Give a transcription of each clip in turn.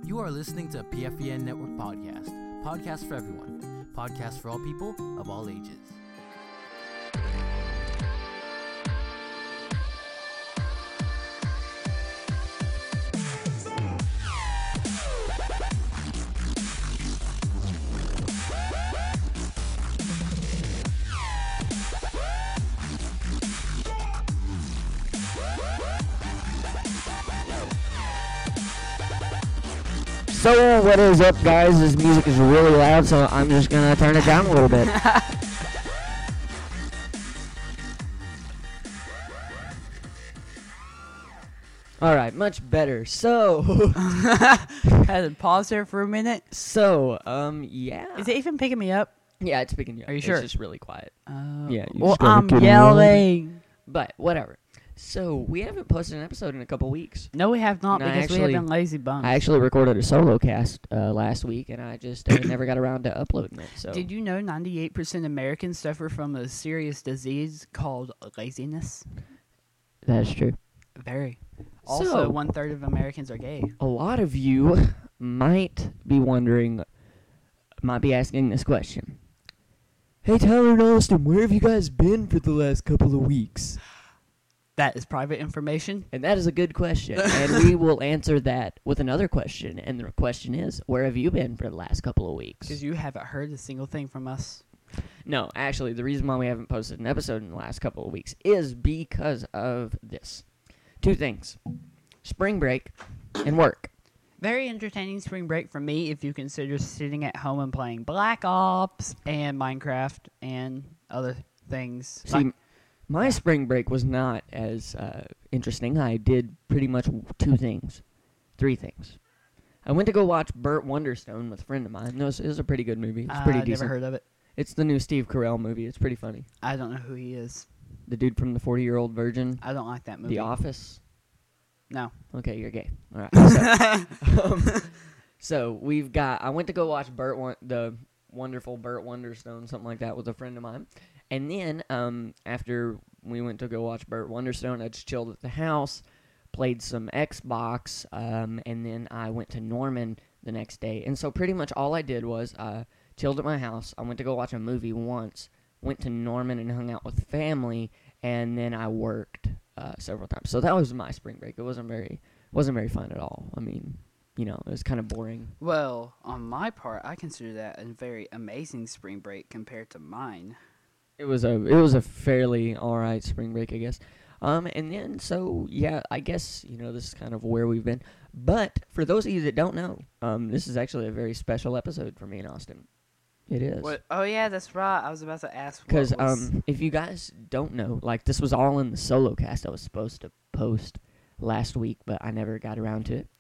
You are listening to PFEN Network Podcast. Podcast for everyone. Podcast for all people of all ages. So what is up, guys? This music is really loud, so I'm just gonna turn it down a little bit. Alright, much better. So Had to pause there for a minute. Yeah. Is it even picking me up? Yeah, it's picking you up. Are you sure? It's just really quiet. Yeah, you Well, just gotta I'm get yelling. But whatever. So we haven't posted an episode in a couple weeks. No, we have not, No, because we have been lazy bums. I actually recorded a solo cast last week, and I just never got around to uploading it. So Did you know 98% Americans suffer from a serious disease called laziness? that's true. Very. Also, So- 1/3 of Americans are gay. A lot of you might be wondering, might be asking this question. Hey, Tyler and Austin, where have you guys been for the last couple of weeks? That is private information. And that is a good question, and we will answer that with another question. And the question is, where have you been for the last couple of weeks? Because you haven't heard a single thing from us. No, actually, the reason why we haven't posted an episode in the last couple of weeks is because of this. Two things. Spring break and work. Very entertaining spring break for me if you consider sitting at home and playing Black Ops and Minecraft and other things. See, my spring break was not as interesting. I did pretty much three things. I went to go watch Burt Wonderstone with a friend of mine. It was a pretty good movie. It's pretty decent. Never heard of it. It's the new Steve Carell movie. It's pretty funny. I don't know who he is. The dude from the 40-Year-Old Virgin. I don't like that movie. The Office. No. Okay, you're gay. All right. So I went to go watch the wonderful Burt Wonderstone, something like that, with a friend of mine. And then after we went to go watch Burt Wonderstone, I just chilled at the house, played some Xbox, and then I went to Norman the next day. And so pretty much all I did was chilled at my house. I went to go watch a movie once, went to Norman and hung out with family, and then I worked several times. So that was my spring break. It wasn't very fun at all. I mean, it was kind of boring. Well, on my part, I consider that a very amazing spring break compared to mine. It was a fairly alright spring break, I guess. And then, so, yeah, I guess, this is kind of where we've been. But, for those of you that don't know, this is actually a very special episode for me and Austin. It is. What? Oh, yeah, that's right. I was about to ask what Because, was... if you guys don't know, this was all in the solo cast I was supposed to post last week, but I never got around to it.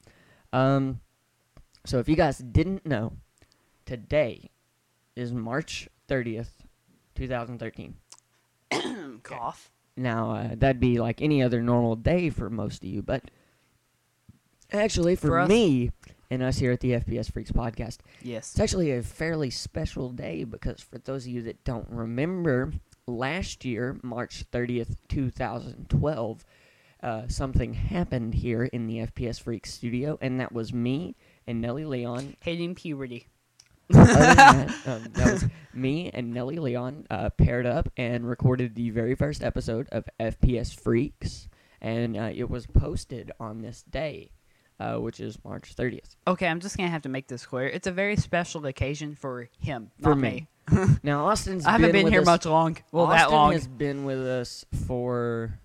So if you guys didn't know, today is March 30th, 2013. Cough. Now, that'd be like any other normal day for most of you, but actually for us- me and us here at the FPS Freaks podcast, Yes. it's actually a fairly special day because for those of you that don't remember, last year, March 30th, 2012, something happened here in the FPS Freaks studio, and that was me and Nelly Leon. Hitting puberty. Other than that was me and Nelly Leon paired up and recorded the very first episode of FPS Freaks, and it was posted on this day, which is March 30th. Okay, I'm just going to have to make this clear. It's a very special occasion for him, For not me. Now, Austin's I haven't been with here us, much long. Well, Austin that long. has been with us for,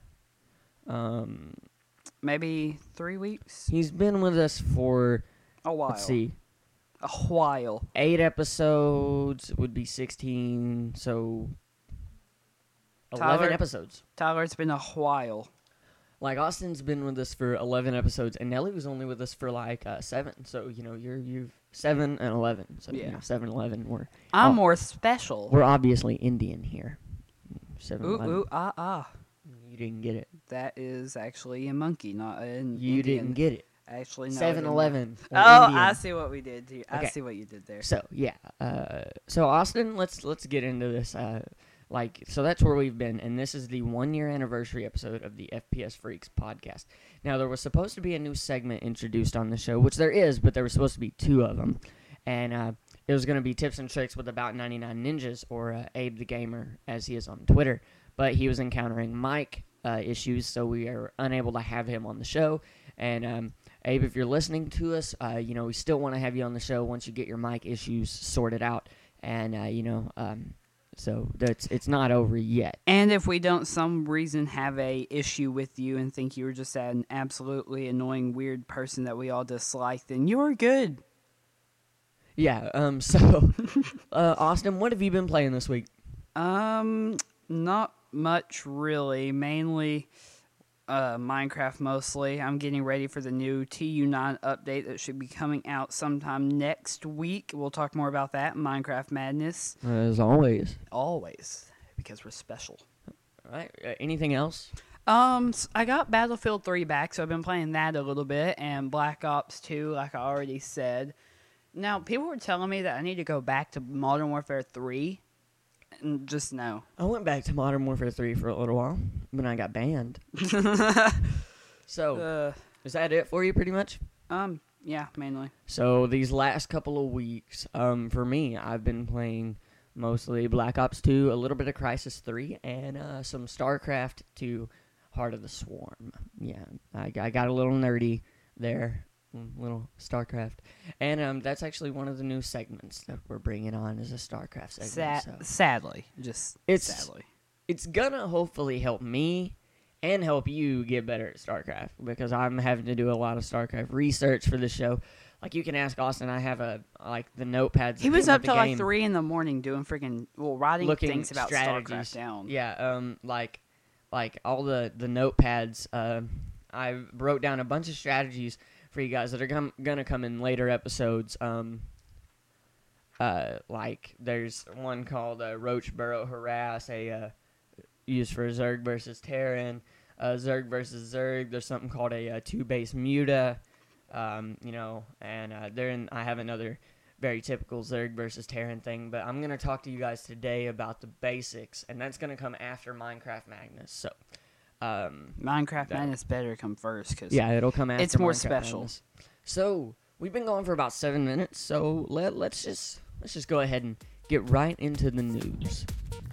Maybe 3 weeks? he's been with us for, A while. let's see, A while. 8 episodes would be 16, so 11 Tyler? episodes. Tyler, it's been a while. Like, Austin's been with us for 11 episodes, and Nelly was only with us for, 7. So, you're 7 and 11. So, Yeah. 7 and 11. I'm more special. We're obviously Indian here. 7 Ooh, 11. ooh, ah, ah. You didn't get it. That is actually a monkey, not an You Indian. didn't get it. Actually, no. 7-Eleven. Oh, I see what we did here. I Okay. see what you did there. So, yeah. So, Austin, let's get into this. So that's where we've been, and this is the 1-year anniversary episode of the FPS Freaks podcast. Now, there was supposed to be a new segment introduced on the show, which there is, but there were supposed to be 2 of them. And it was going to be tips and tricks with About 99 Ninjas, or Abe the Gamer, as he is on Twitter. But he was encountering mic issues, so we are unable to have him on the show. And Abe, if you're listening to us, we still want to have you on the show once you get your mic issues sorted out. And, so it's not over yet. And if we don't some reason have a issue with you and think you were just an absolutely annoying, weird person that we all dislike, then you're good. Yeah, so, Austin, what have you been playing this week? Not much really. Mainly Minecraft mostly. I'm getting ready for the new TU9 update that should be coming out sometime next week. We'll talk more about that in Minecraft Madness. As always. Always, because we're special. All right, anything else? I got Battlefield 3 back, so I've been playing that a little bit, and Black Ops 2, like I already said. Now, people were telling me that I need to go back to Modern Warfare 3, and just no. I went back to Modern Warfare 3 for a little while, but I got banned. So, is that it for you, pretty much? Yeah, mainly. So, these last couple of weeks, for me, I've been playing mostly Black Ops 2, a little bit of Crysis 3, and some StarCraft 2, Heart of the Swarm. Yeah, I got a little nerdy there. Little StarCraft, and that's actually one of the new segments that we're bringing on as a StarCraft segment. Sadly, it's gonna hopefully help me and help you get better at StarCraft, because I'm having to do a lot of StarCraft research for the show. Like, you can ask Austin. I have the notepads. He was up till like 3 in the morning doing writing things about strategies. StarCraft down. Yeah, like all the notepads. I wrote down a bunch of strategies for you guys that are gonna come in later episodes. Like, there's one called Roach Burrow Harass, used for Zerg versus Terran, Zerg versus Zerg. There's something called a 2-base Muta, and I have another very typical Zerg versus Terran thing. But I'm gonna talk to you guys today about the basics, and that's gonna come after Minecraft Madness. So. Minecraft Madness better come first, because it'll come after. It's more Minecraft special. Madness. So we've been going for about 7 minutes. So let's just go ahead and get right into the news.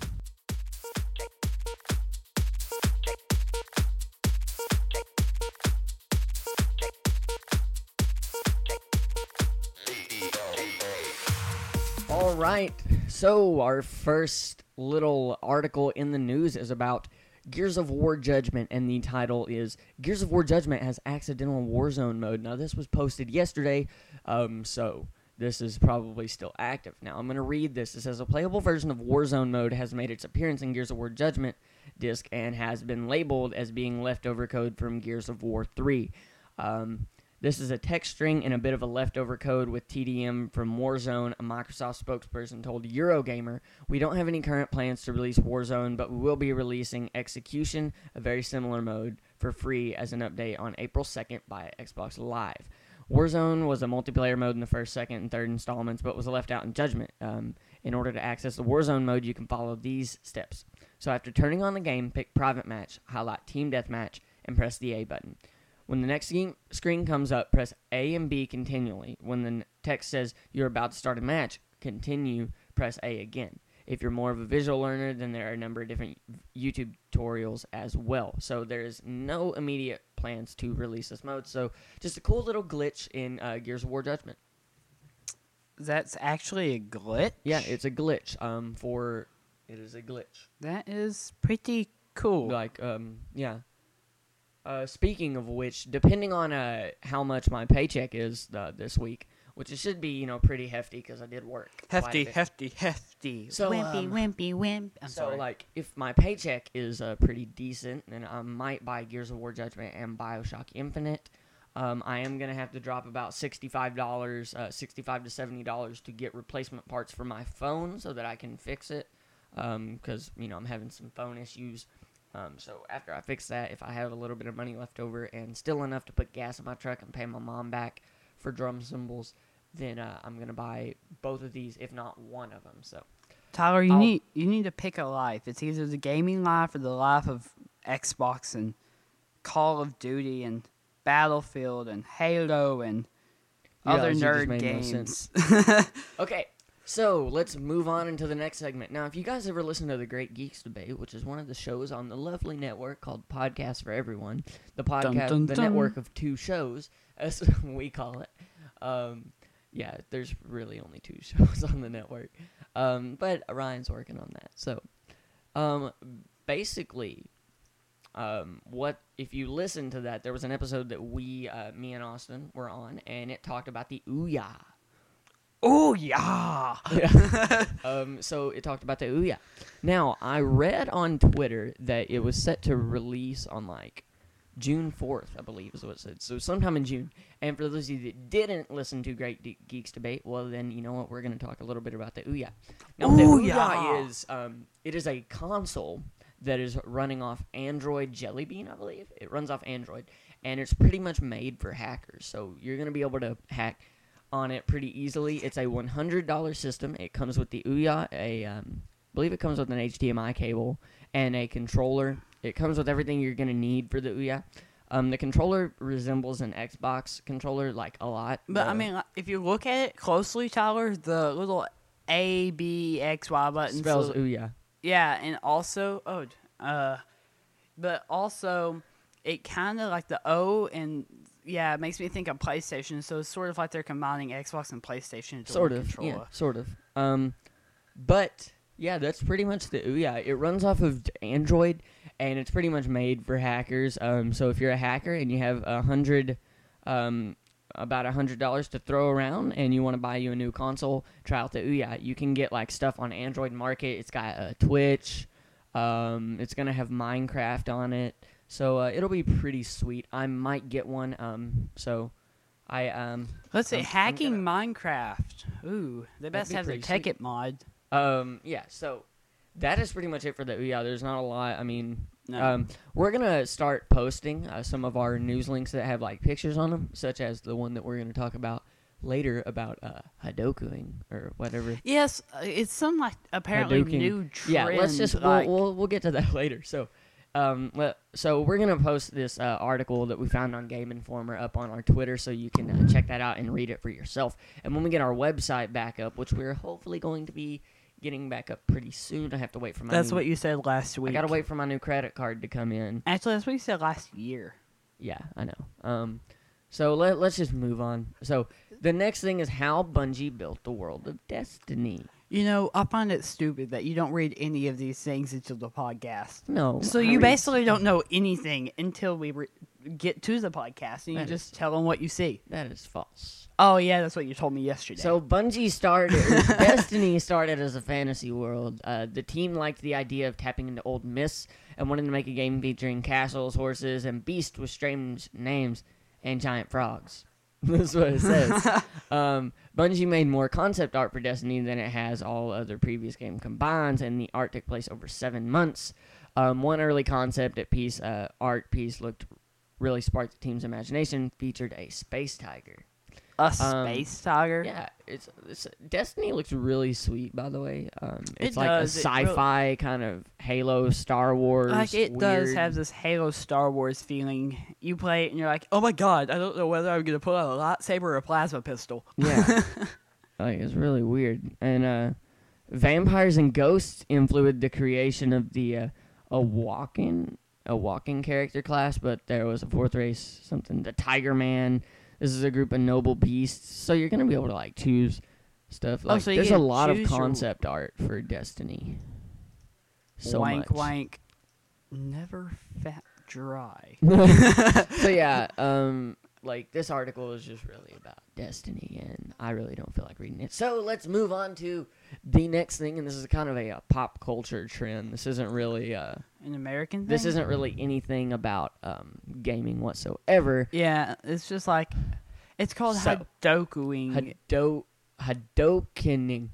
All right. So our first little article in the news is about Gears of War Judgment, and the title is Gears of War Judgment has accidental Warzone mode. Now, this was posted yesterday, so this is probably still active. Now, I'm going to read this. It says, a playable version of Warzone mode has made its appearance in Gears of War Judgment disc and has been labeled as being leftover code from Gears of War 3. This is a text string and a bit of a leftover code with TDM from Warzone. A Microsoft spokesperson told Eurogamer, we don't have any current plans to release Warzone, but we will be releasing Execution, a very similar mode, for free as an update on April 2nd by Xbox Live. Warzone was a multiplayer mode in the first, second, and third installments, but was left out in Judgment. In order to access the Warzone mode, you can follow these steps. So after turning on the game, pick Private Match, highlight Team Deathmatch, and press the A button. When the next screen comes up, press A and B continually. When the text says you're about to start a match, continue, press A again. If you're more of a visual learner, then there are a number of different YouTube tutorials as well. So there's no immediate plans to release this mode. So just a cool little glitch in Gears of War Judgment. That's actually a glitch? Yeah, it's a glitch. It is a glitch. That is pretty cool. Like, yeah. Speaking of which, depending on how much my paycheck is this week, which it should be, pretty hefty because I did work. Hefty. So, wimpy. I'm so sorry. like, if my paycheck is pretty decent, then I might buy Gears of War Judgment and BioShock Infinite. I am going to have to drop about $65 to $70 to get replacement parts for my phone so that I can fix it, because, I'm having some phone issues. So after I fix that, if I have a little bit of money left over and still enough to put gas in my truck and pay my mom back for drum cymbals, then I'm going to buy both of these, if not one of them. So, Tyler, you need to pick a life. It's either the gaming life or the life of Xbox and Call of Duty and Battlefield and Halo and You other realize you just nerd made no games. Okay, so let's move on into the next segment. Now, if you guys ever listen to the Great Geeks Debate, which is one of the shows on the lovely network called Podcast for Everyone, the podcast, dun, the dun. network of two shows, as we call it. Yeah, there's really only two shows on the network, but Ryan's working on that. So, basically, what if you listen to that? There was an episode that me and Austin were on, and it talked about the Ouya. Oh yeah. So it talked about the Ouya. Now, I read on Twitter that it was set to release on like June 4th, I believe is what it said. So sometime in June. And for those of you that didn't listen to Great Geeks Debate, well then, you know what? We're going to talk a little bit about the Ouya. Now, the Ouya is it is a console that is running off Android Jelly Bean, I believe. It runs off Android, and it's pretty much made for hackers. So you're going to be able to hack on it pretty easily. It's a $100 system. It comes with the Ouya, I believe it comes with an HDMI cable and a controller. It comes with everything you're going to need for the Ouya. The controller resembles an Xbox controller like a lot. But I mean, if you look at it closely, Tyler, the little A, B, X, Y buttons spells Ouya. Yeah, and also but also it kind of like the O and yeah, it makes me think of PlayStation. So it's sort of like they're combining Xbox and PlayStation into Sort one of, controller. yeah, sort of. But yeah, that's pretty much the Ouya. It runs off of Android, and it's pretty much made for hackers. So if you're a hacker and you have about $100 to throw around, and you want to buy you a new console, try out the Ouya. You can get like stuff on Android Market. It's got Twitch. It's gonna have Minecraft on it. So it'll be pretty sweet. I might get one. So I Let's see, I'm hacking gonna- Minecraft. Ooh, they best be have the pretty Tech sweet. It mod. Yeah. So that is pretty much it for the Ouya. There's not a lot. I mean, No. we're gonna start posting some of our news links that have like pictures on them, such as the one that we're gonna talk about later about Hadokuing or whatever. Yes, it's some like apparently Hadouken. new trend. Yeah, let's just like, we'll get to that later. So, so we're gonna post this article that we found on Game Informer up on our Twitter, so you can check that out and read it for yourself. And when we get our website back up, which we're hopefully going to be getting back up pretty soon, I have to wait for my. that's new, what you said last week. I gotta wait for my new credit card to come in. Actually, that's what you said last year. Yeah, I know. So let's just move on. So the next thing is how Bungie built the world of Destiny. You know, I find it stupid that you don't read any of these things until the podcast. No. So I you read- basically don't know anything until we get to the podcast, and you That just is- tell them what you see. That is false. Oh yeah, that's what you told me yesterday. So Bungie started, Destiny started as a fantasy world. The team liked the idea of tapping into old myths and wanted to make a game featuring castles, horses, and beasts with strange names and giant frogs. That's what it says. Bungie made more concept art for Destiny than it has all other previous game combined, and the art took place over 7 months. One early concept art piece looked really sparked the team's imagination, featured a space tiger. a space tiger. Yeah, it's Destiny looks really sweet, by the way. It's It like does, a it really- sci-fi kind of Halo, Star Wars. Like it does weird. have this Halo Star Wars feeling. You play it and you're like, oh my god, I don't know whether I'm gonna pull out a lightsaber or a plasma pistol. Yeah, like it's really weird. And vampires and ghosts influenced the creation of the a walking character class, but there was a fourth race, something the Tiger Man. This is a group of noble beasts, so you're gonna be able to like choose stuff. Like so you there's a can lot of choose your- concept art for Destiny. So wank much. wank, never fat dry. So yeah, like this article is just really about Destiny, and I really don't feel like reading it. So let's move on to the next thing, and this is kind of a pop culture trend. This isn't really An American thing. this isn't really anything about gaming whatsoever. Yeah, it's just like it's called So- Hadokuing. Hadokening.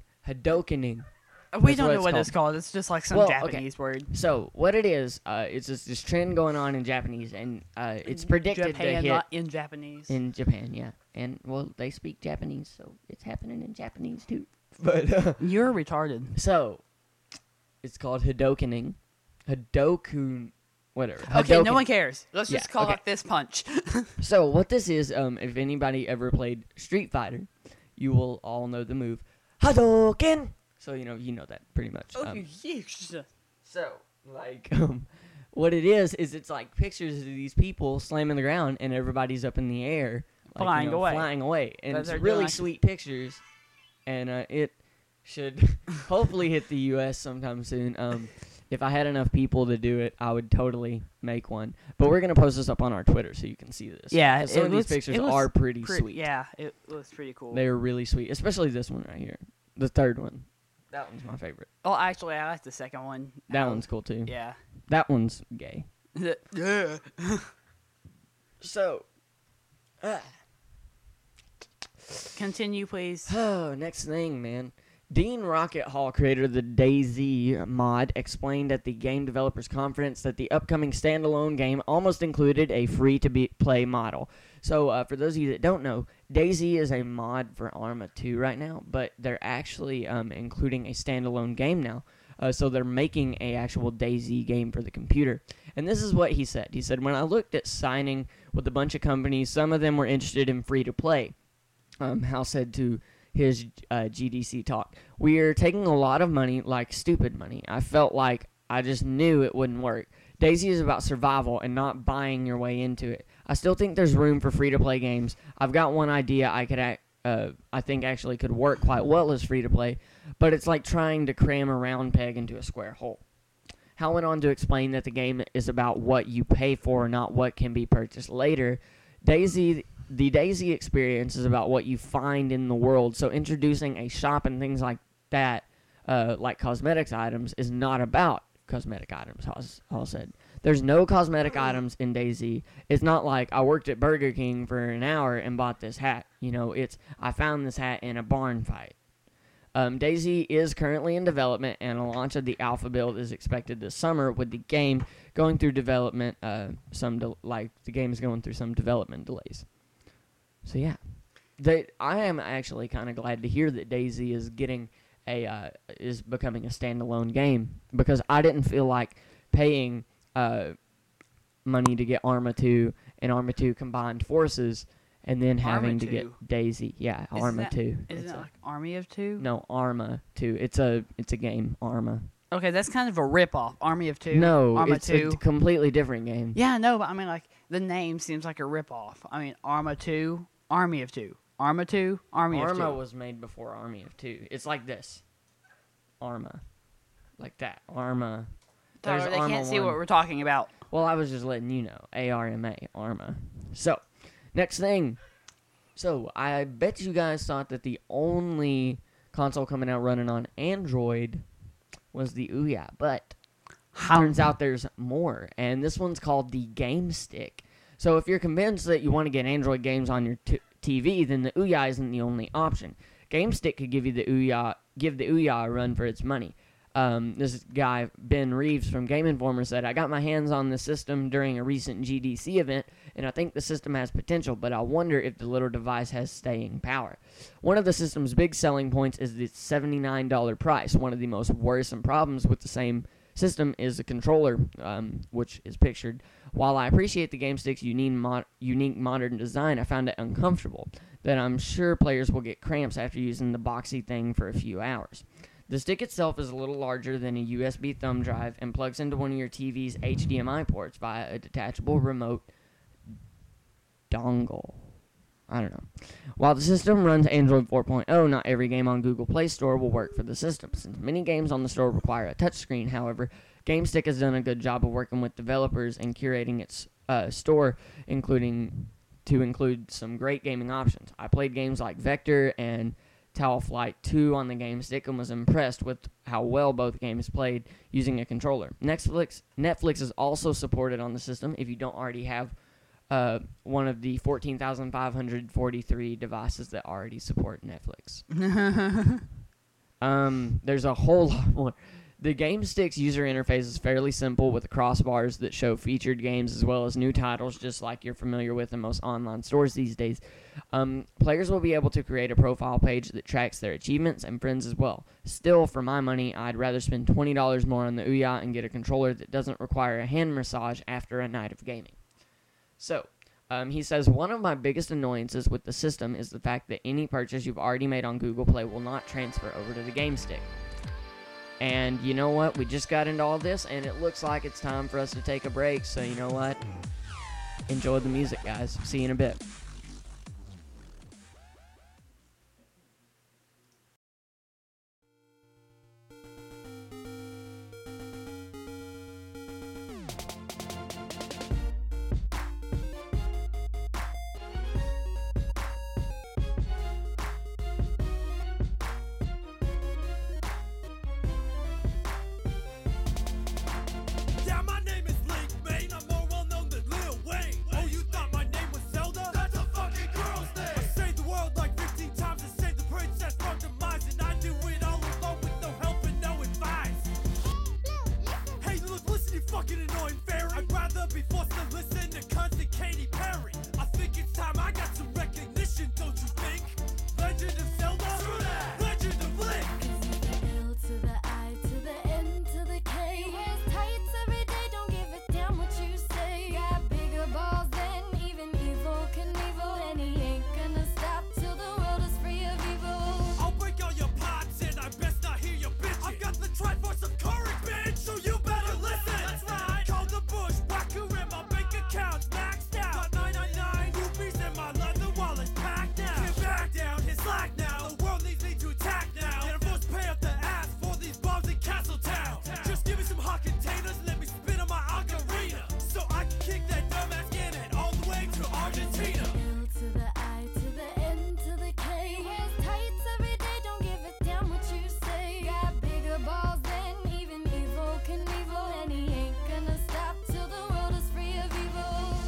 We that's don't what know it's what called. it's called. It's just like some Well, okay. Japanese word. So what it is, it's just this trend going on in Japanese, and it's predicted Japan, to hit not in Japanese. in Japan. Yeah, and well, they speak Japanese, so it's happening in Japanese too. But You're retarded. so it's called Hadokening. whatever. Okay, no Hadoken. one cares. Let's Yeah, just call okay. it this punch. So what this is, if anybody ever played Street Fighter, you will all know the move Hadouken. So you know that pretty much. So like what it is it's like pictures of these people slamming the ground and everybody's up in the air, like, Flying away. flying away, and But it's they're really doing- sweet pictures, and it should hopefully hit the U.S. sometime soon. If I had enough people to do it, I would totally make one. But we're gonna post this up on our Twitter so you can see this. Yeah, 'Cause some it of these looks- pictures it looks are pretty sweet. Yeah, it looks pretty cool. They are really sweet, especially this one right here, the third one. That one's my favorite. Oh, actually, I like the second one. That one's cool too. Yeah. That one's gay. Yeah. So, Continue, please. oh, next thing, man. Dean Rocket Hall, creator of the DayZ mod, explained at the Game Developers Conference that the upcoming standalone game almost included a free-to-play model. So, for those of you that don't know, DayZ is a mod for Arma 2 right now, but they're actually including a standalone game now. So they're making a actual DayZ game for the computer. And this is what he said. He said, when I looked at signing with a bunch of companies, some of them were interested in free-to-play. Hal said to his GDC talk, we are taking a lot of money, like stupid money. I felt like I just knew it wouldn't work. DayZ is about survival and not buying your way into it. I still think there's room for free-to-play games. I've got one idea I think actually could work quite well as free-to-play, but it's like trying to cram a round peg into a square hole. Hal went on to explain that the game is about what you pay for, not what can be purchased later. The DayZ experience is about what you find in the world, so introducing a shop and things like that, like cosmetics items, is not about cosmetic items, Hal said. There's no cosmetic items in DayZ. It's not like I worked at Burger King for an hour and bought this hat. It's I found this hat in a barn fight. DayZ is currently in development, and a launch of the alpha build is expected this summer, with the game going through development. The game is going through some development delays. So yeah, I am actually kind of glad to hear that DayZ is getting is becoming a standalone game, because I didn't feel like paying money to get Arma 2 and Arma 2 combined forces, and then having to get DayZ. Yeah, Arma 2. Isn't it like Army of Two? No, Arma 2. It's a game, Arma. Okay, that's kind of a rip-off. Army of Two? No, Arma it's 2. a completely different game. Yeah, no, but I mean, like, the name seems like a rip-off. I mean, Arma 2, Army of Two. Arma 2, Army of Two. Arma was made before Army of 2. It's like this. Arma. Like that. Arma. Tyler, There's they Arma can't see 1. what we're talking about. Well, I was just letting you know. ARMA. Arma. So, next thing. So, I bet you guys thought that the only console coming out running on Android was the Ouya, but turns out there's more, and this one's called the Game Stick. So if you're convinced that you want to get Android games on your TV, then the Ouya isn't the only option. Game Stick could give the Ouya a run for its money. This guy, Ben Reeves from Game Informer, said, I got my hands on the system during a recent GDC event, and I think the system has potential, but I wonder if the little device has staying power. One of the system's big selling points is its $79 price. One of the most worrisome problems with the same system is the controller, which is pictured. While I appreciate the Game Stick's unique modern design, I found it uncomfortable, that I'm sure players will get cramps after using the boxy thing for a few hours. The stick itself is a little larger than a USB thumb drive and plugs into one of your TV's HDMI ports via a detachable remote dongle. I don't know. While the system runs Android 4.0, not every game on Google Play Store will work for the system. Since many games on the store require a touchscreen, however, GameStick has done a good job of working with developers and curating its store, to include some great gaming options. I played games like Vector and Tower Flight 2 on the Game Stick and was impressed with how well both games played using a controller. Netflix is also supported on the system if you don't already have one of the 14,543 devices that already support Netflix. There's a whole lot more. The GameStick's user interface is fairly simple with the crossbars that show featured games as well as new titles, just like you're familiar with in most online stores these days. Players will be able to create a profile page that tracks their achievements and friends as well. Still, for my money, I'd rather spend $20 more on the Ouya and get a controller that doesn't require a hand massage after a night of gaming. So, he says, one of my biggest annoyances with the system is the fact that any purchase you've already made on Google Play will not transfer over to the GameStick. And you know what? We just got into all this, and it looks like it's time for us to take a break. So you know what? Enjoy the music, guys. See you in a bit. Yeah, my name is Link, man. I'm more well known than Lil Wayne. Oh, you thought my name was Zelda? That's a fucking girl's name. I saved the world like 15 times and saved the princess from demise, and I do it all alone with no help and no advice. Hey, look, listen, you fucking annoying fairy. I'd rather be forced to listen to constant Katy Perry. I think it's time I got some recognition, don't you think? Legend of Zelda? True that. Legend of Link. L to the I to the N to the K. He wears tights every day, don't give a damn what you say. Got bigger balls than even Evil Knievel, and he ain't gonna stop till the world is free of evil. I'll break all your pots and I best not hear your bitch. I've got the Triforce of courage, bitch, so you better listen. That's right. Call the bushwhacker and my bank account's maxed out. Got 999 rupees and my leather wallet's packed now. Get back down, hit slack now. The world needs me to attack now. And I'm forced to pay up the ass for these bombs in Castletown. Just give me some hot containers and let me spin on my ocarina, so I can kick that dumbass cannon all the way to Argentina. L to the I to the N to the K. He wears tights every day, don't give a damn what you say. Got bigger balls than even Evil Knievel, and he ain't gonna stop till the world is free of evil.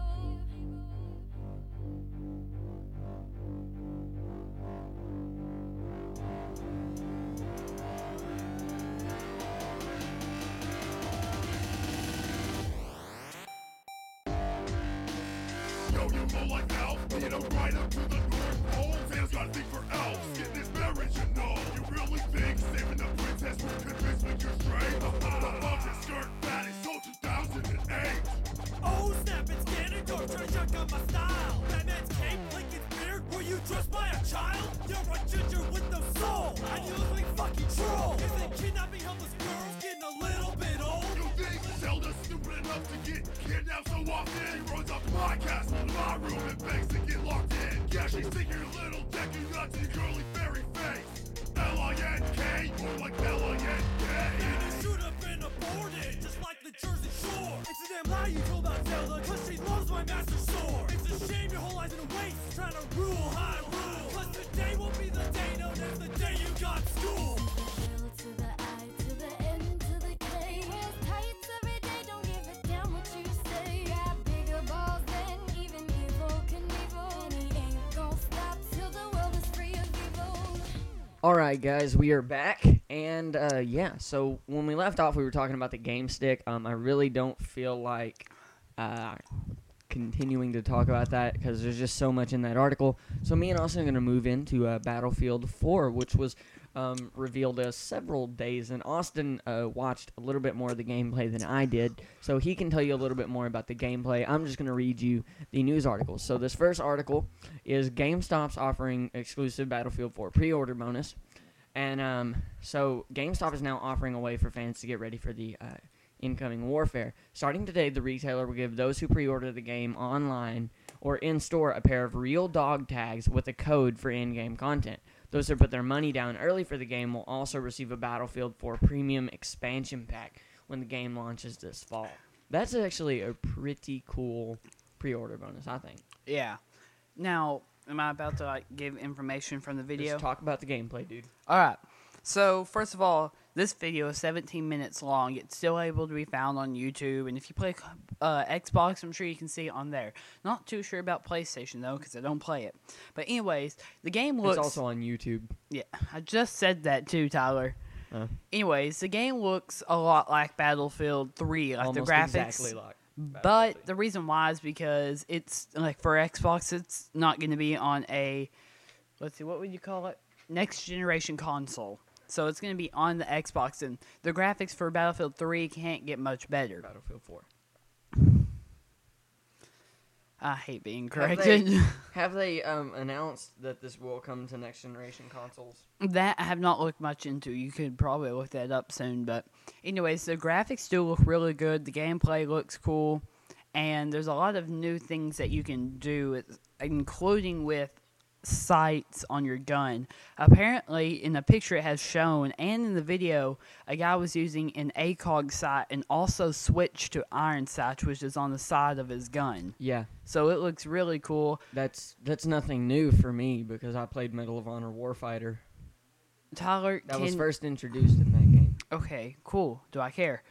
Yo, you're more like Elf, being a right up to the North Pole. Santa's got a thing for elves, getting his marriage, you know. You really think saving the princess will convince me you're straight? The budget skirt that is sold 2008. Oh snap, it's Ganondorf trying to check out my style. Batman's cape, Lincoln's beard, were you dressed by a child? You're a ginger with no soul, and you look like fucking troll. Isn't kidnapping helpless girls getting a little bit old? You think Zelda's stupid enough to get kidnapped so often? He runs up to my castle to my room and begs to get locked in. Yeah, she's thinking your little decky nuts and curly fairy face. L-I-N-K, more like L-I-N-K. And it should have been aborted, just like the Jersey Shore. It's a damn lie you told about Zelda, cause she loves my master sword. It's a shame your whole life's in a waste, trying to rule Hyrule. Cause today will be the day known as the day you got school. L to the I to the N to the K. He wears tights every day, don't give a damn what you say. Got bigger balls than even Evil Knievel, and he ain't gonna stop till the world is free of evil. Alright, guys, we are back. And, yeah, so when we left off, we were talking about the GameStick. I really don't feel like continuing to talk about that because there's just so much in that article. So me and Austin are going to move into Battlefield 4, which was revealed several days. And Austin watched a little bit more of the gameplay than I did, so he can tell you a little bit more about the gameplay. I'm just going to read you the news articles. So this first article is GameStop's offering exclusive Battlefield 4 pre-order bonus. And so GameStop is now offering a way for fans to get ready for the incoming warfare. Starting today, the retailer will give those who pre-order the game online or in-store a pair of real dog tags with a code for in-game content. Those who put their money down early for the game will also receive a Battlefield 4 premium expansion pack when the game launches this fall. That's actually a pretty cool pre-order bonus, I think. Yeah. Now, am I about to give information from the video? Just talk about the gameplay, dude. All right. So, first of all, this video is 17 minutes long. It's still able to be found on YouTube, and if you play Xbox, I'm sure you can see it on there. Not too sure about PlayStation, though, because I don't play it. But anyways, the game looks... It's also on YouTube. Yeah, I just said that too, Tyler. Oh. Anyways, the game looks a lot like Battlefield 3, like Almost the graphics. exactly like. But the reason why is because it's like for Xbox, it's not going to be on a, let's see, what would you call it? Next generation console. So it's going to be on the Xbox, and the graphics for Battlefield 3 can't get much better. Battlefield 4. I hate being Have corrected. Have they announced that this will come to next generation consoles? That I have not looked much into. You could probably look that up soon. But anyways, the graphics still look really good. The gameplay looks cool. And there's a lot of new things that you can do, including with sights on your gun. Apparently, in the picture it has shown, and in the video, a guy was using an ACOG sight and also switched to iron sights, which is on the side of his gun. Yeah, So it looks really cool. that's nothing new for me because I played Medal of Honor Warfighter. Tyler, That was first introduced in that game. Okay, cool. Do I care?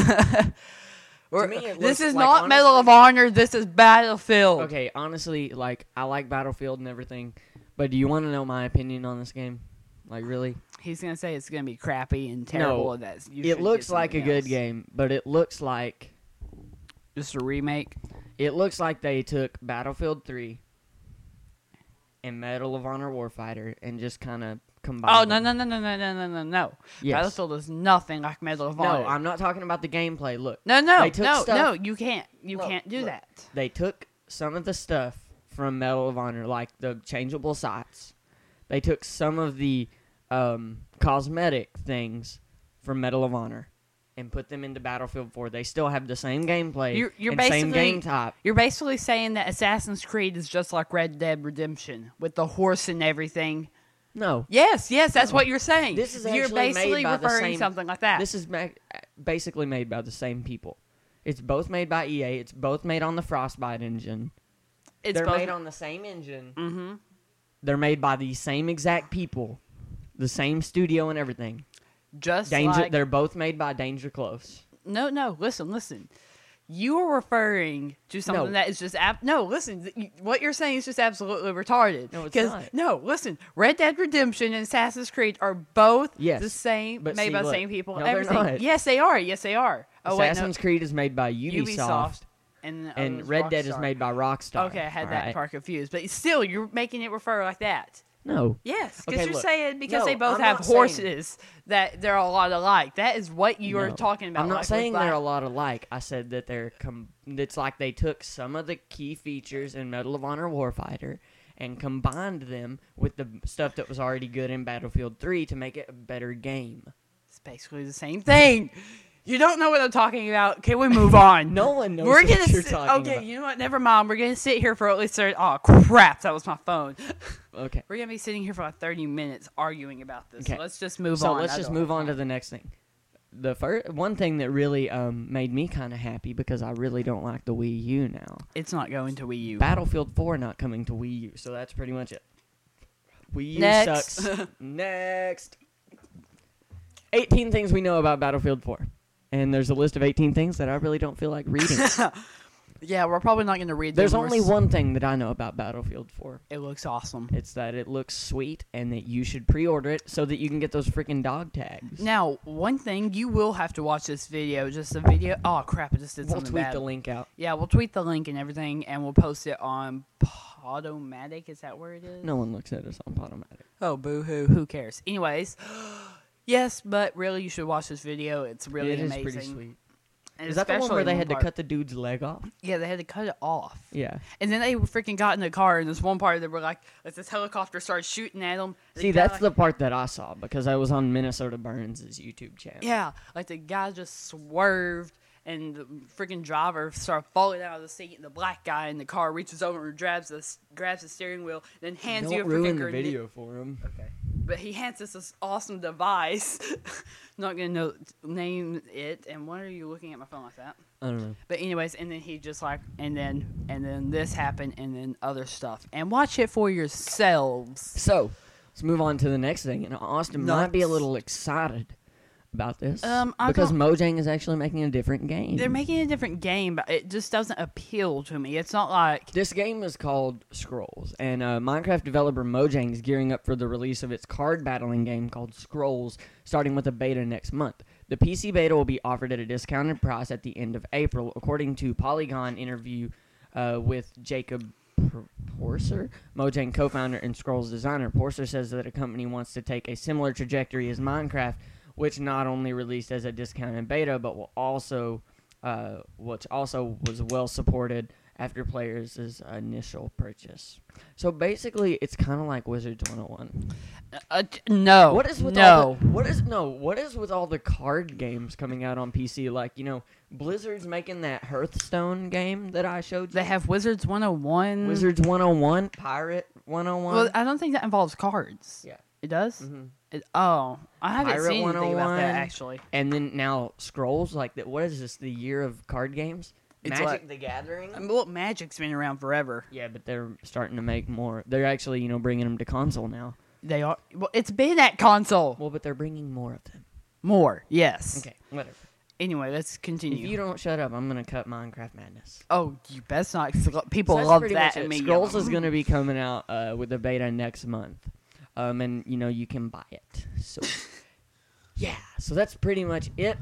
To me, it This looks is like, not Medal of Honor. This is Battlefield. Okay, honestly, like I like Battlefield and everything, but do you want to know my opinion on this game? Like, really? He's gonna say it's gonna be crappy and terrible. No, and that you It should looks get like a something good else. game, but it looks like Just a remake. they took Battlefield 3 and Medal of Honor Warfighter and just kind of combined. Oh no them. no! Yes. Battlefield is nothing like Medal of Honor. No, I'm not talking about the gameplay. Look, no, they took no, stuff- no! You can't. You Look, can't do look. that. they took some of the stuff from Medal of Honor, like the changeable sights. They took some of the cosmetic things from Medal of Honor and put them into Battlefield 4. They still have the same gameplay You're and same basically game type. You're basically saying that Assassin's Creed is just like Red Dead Redemption with the horse and everything. No, Yes, that's what you're saying. This is You're actually made basically by the referring same- something like that. this is basically made by the same people. It's both made by EA. It's both made on the Frostbite engine. It's They're both- made on the same engine. Mhm. They're made by the same exact people, the same studio and everything. Just Danger. like They're both made by Danger Close. no. Listen. You are referring to something No. that is just no. Listen, what you're saying is just absolutely retarded. No, it's 'Cause- not. No, listen. Red Dead Redemption and Assassin's Creed are both Yes, the same, but made see, by the look, sait people. no, they're everything. not. Yes, they are. Yes, they are. Oh Assassin's Creed is made by wait, no. Ubisoft, and the other and one's Red Dead is Rockstar. made by Rockstar. Okay, I had that alright? part confused, but still, you're making it refer like that. No. Yes, because Okay, you're look. saying because No, they both I'm have not saying- horses that they're a lot alike. That is what you are No. talking about. I'm not like, with saying they're Black- a lot alike. I said that they're it's like they took some of the key features in Medal of Honor Warfighter and combined them with the stuff that was already good in Battlefield 3 to make it a better game. It's basically the same thing. You don't know what I'm talking about. Can we move on? No one knows We're what gonna you're sit, talking okay, about. you know what? Never mind. We're gonna sit here for at least 30. Oh crap! That was my phone. Okay. We're gonna be sitting here for like 30 minutes arguing about this. Okay. So let's just move So on. let's I just don't move have on to time. the next thing. The first one thing that really made me kind of happy because I really don't like the Wii U now. It's not going to Wii U. Battlefield 4 not coming to Wii U, so that's pretty much it. Wii U Next. sucks. Next. 18 things we know about Battlefield 4. And there's a list of 18 things that I really don't feel like reading. Yeah, we're probably not gonna read. There's them. only one thing that I know about Battlefield 4. It looks awesome. It's that it looks sweet and that you should pre-order it so that you can get those freaking dog tags. Now, one thing you will have to watch this video. Just a video. Oh crap! I just did We'll something tweet bad. the link out. Yeah, we'll tweet the link and everything, and we'll post it on Podomatic. Is that where it is? No one looks at us on Podomatic. Oh, boo-hoo. Who cares? Anyways, yes, but really, you should watch this video. It's really It is amazing. pretty sweet. And Is that the one especially where they had to part- cut the dude's leg off? Yeah, they had to cut it off. Yeah. And then they freaking got in the car, and this one part they were like this helicopter started shooting at them. See, that's the part that I saw because I was on Minnesota Burns' YouTube channel. Yeah, like the guy just swerved, and the freaking driver started falling out of the seat, and the black guy in the car reaches over and grabs the steering wheel, then hands Don't you a freaking ruin the grenade. video for him. Okay. But he hands us this awesome device. Not gonna name it. And why are you looking at my phone like that? I don't know. But anyways, and then he just like, and then this happened, and then other stuff. And watch it for yourselves. So, let's move on to the next thing. And Austin might be a Nuts. little excited about this? I because don't- Mojang is actually making a different game. They're making a different game, but it just doesn't appeal to me. It's not like This game is called Scrolls, and Minecraft developer Mojang is gearing up for the release of its card battling game called Scrolls, starting with a beta next month. The PC beta will be offered at a discounted price at the end of April, according to Polygon interview with Jacob Porser, Mojang co-founder and Scrolls designer. Porser says that a company wants to take a similar trajectory as Minecraft, which not only released as a discounted beta, but which also was well supported after players' initial purchase. So basically, it's kind of like Wizards 101. no. What is with no? what is with all the card games coming out on PC? Like, Blizzard's making that Hearthstone game that I showed you. They have Wizards 101. Wizards 101, Pirate 101. Well, I don't think that involves cards. Yeah. It does? Mhm. I haven't Pirate seen anything about 101. that, actually. And then now Scrolls, like what is this? The year of card games? It's Magic like- the Gathering. Well, Magic's been around forever. Yeah, but they're starting to make more. They're actually bringing them to console now. They are. Well, it's been at console. Well, but they're bringing more of them. More, yes. Okay, whatever. Anyway, let's continue. If you don't shut up, I'm gonna cut Minecraft Madness. Oh, you best not. 'Cause people So that's love pretty that much it. in me. Scrolls is gonna be coming out with the beta next month, and you can buy it. So yeah, so that's pretty much it.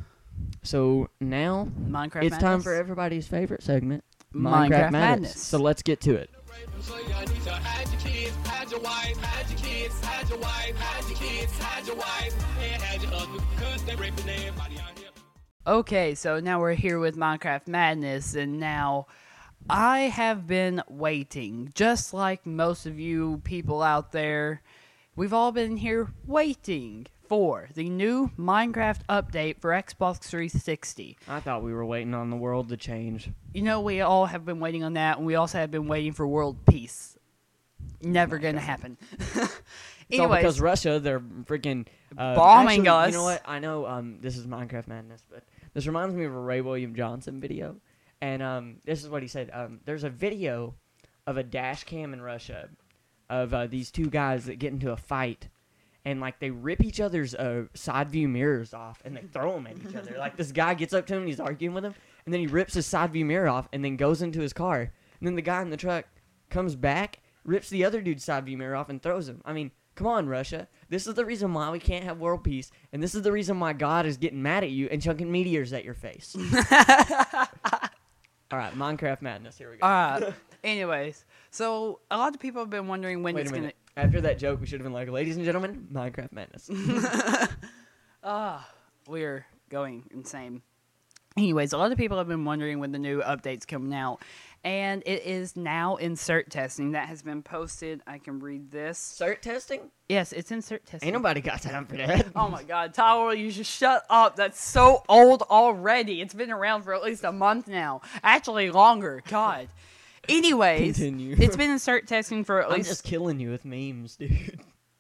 So now Minecraft it's time Madness? for everybody's favorite segment, Minecraft Madness. So let's get to it. So you need to hide your kids, hide your wife, hide your kids, hide your wife, hide your kids, hide your wife, and hide your husband, cause they raping everybody out here. Okay, so now we're here with Minecraft Madness, and now I have been waiting, just like most of you people out there. We've all been here waiting for the new Minecraft update for Xbox 360. I thought we were waiting on the world to change. We all have been waiting on that, and we also have been waiting for world peace. Never gonna happen. It's all because Anyways, Russia, they're freaking Bombing us. You know what? I know this is Minecraft Madness, but this reminds me of a Ray William Johnson video. And this is what he said. There's a video of a dash cam in Russia of these two guys that get into a fight. And, they rip each other's side view mirrors off, and they throw them at each other. Like, this guy gets up to him, and he's arguing with him, and then he rips his side view mirror off, and then goes into his car. And then the guy in the truck comes back, rips the other dude's side view mirror off, and throws him. I mean, come on, Russia. This is the reason why we can't have world peace, and this is the reason why God is getting mad at you and chucking meteors at your face. All right, Minecraft Madness. Here we go. anyways, so a lot of people have been wondering when Wait it's a gonna. minute. After that joke, we should have been like, ladies and gentlemen, Minecraft Madness. We're going insane. Anyways, a lot of people have been wondering when the new update's coming out, and it is now in cert testing. That has been posted. I can read this. Cert testing? Yes, it's in cert testing. Ain't nobody got time for that. Oh my god, Tyler, you should shut up. That's so old already. It's been around for at least a month now. Actually, longer. God. Anyways, Continue. it's been in cert testing for at I'm least. just killing you with memes, dude.